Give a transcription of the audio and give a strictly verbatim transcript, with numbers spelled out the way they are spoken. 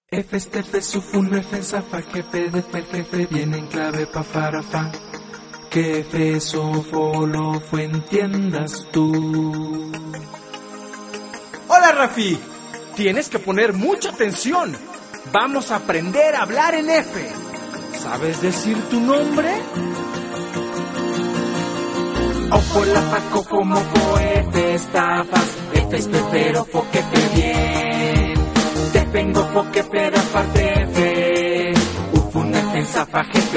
F este F sufun F zafa jefe de fer jefe viene en clave pa farafa. Que F sofo lo fue entiendas tú. Hola Rafi, tienes que poner mucha atención. Vamos a aprender a hablar en F. ¿Sabes decir tu nombre? Ojo la paco como fo F estafas. F es pero fo que fe bien. Te vengo fo que fe da parte F. Ufun F zafa jefe.